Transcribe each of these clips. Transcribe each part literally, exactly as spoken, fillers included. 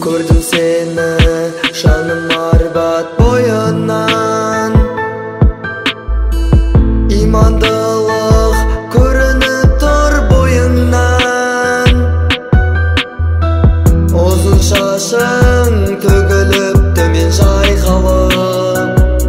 Көрдім сені жаным арбат бойынан, имандылық көрініп тұр бойыңнан. Ұзын шашың төгіліп төмен жайқалып,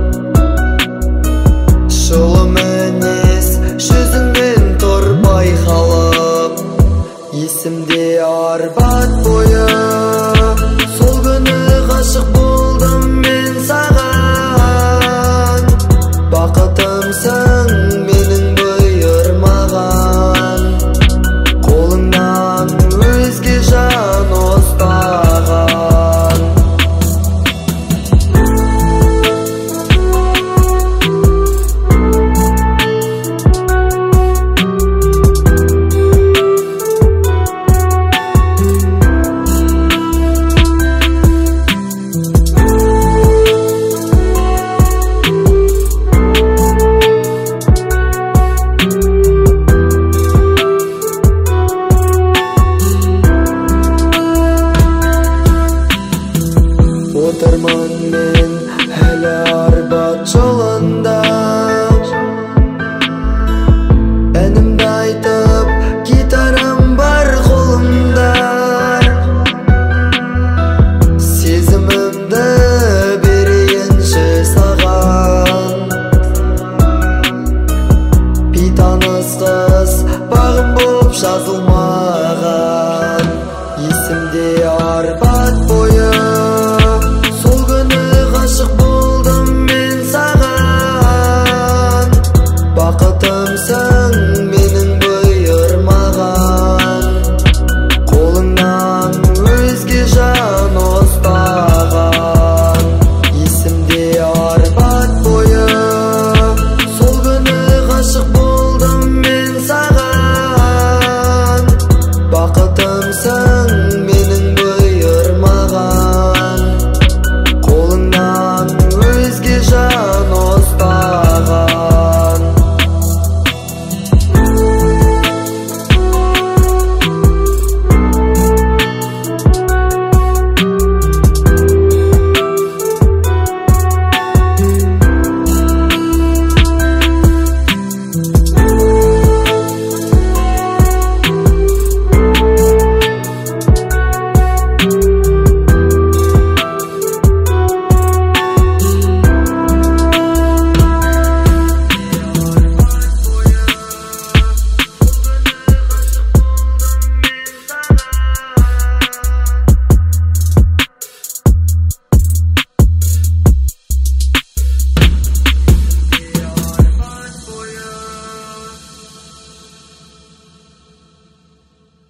жылы мінез жүзіңнен тұр байқалып. Есімде арбат бойы, сол күні ғашық болдым мен саған. Бақытымсың менің бұйырмаған, қолыңнан өзге жан ұстаған. Отырмын мен әлі арбат жолында, әнімді айтып гитарам бар қолымда. Сезімімді берейінші саған, бейтаныс қыз бағым боп жазылмаған. Есімде арбат бойы,